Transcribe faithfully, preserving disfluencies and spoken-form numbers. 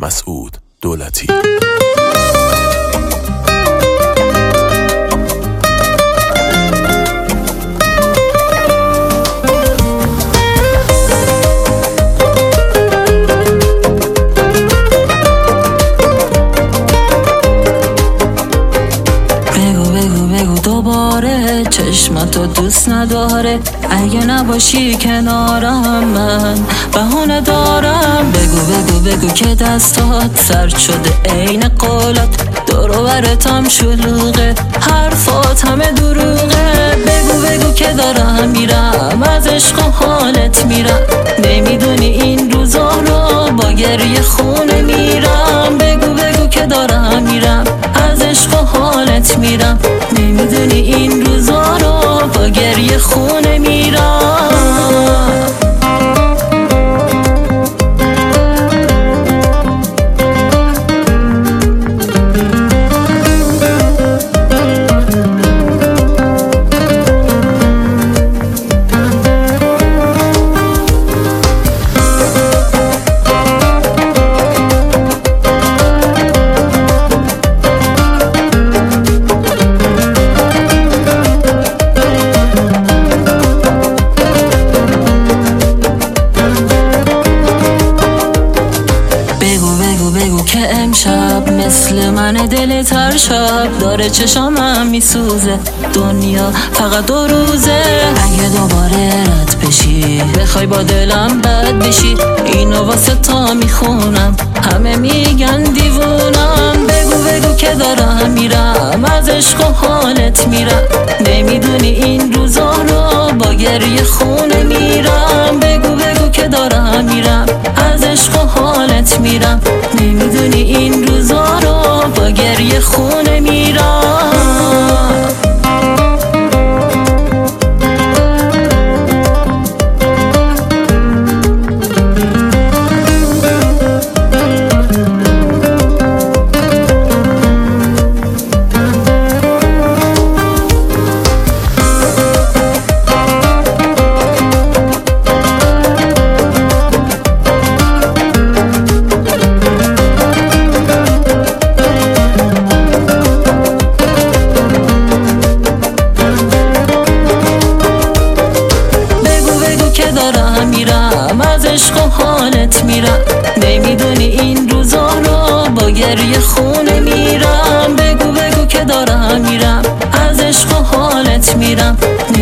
مسعود دولتی. چشماتو دوست نداره، اگه نباشی کنارم من بهونه دارم. بگو بگو بگو که دستات سرد شده عین قولات، دور و برتم شلوغه، حرفات همه دروغه. بگو بگو که دارم میرم، از عشق و حالت میرم، نمیدونی این روزا رو با گریه خونه میرم. بگو بگو که دارم میرم، از عشق و حالت میرم، نمیدونی این روزا رو با گریه خونه میرم. که امشب مثل من دل تر شب داره، چشامم میسوزه، دنیا فقط دو روزه. اگه دوباره رد بشی، بخوای با دلم بد بشی، اینو واسه تا میخونم، همه میگن دیوونم. بگو بگو که دارم میرم، از عشق و حالت میرم، نمیدونی این روزا رو با گریه خونه میرم. بگو بگو که دارم میرم، از عشق و حالت میرم، نمیدونی این روزا رو با گریه خونه میرم. از عشق و حالت میرم، نمیدونی این روزا رو با گریه خونه میرم. بگو بگو که دارم میرم، از عشق و حالت میرم،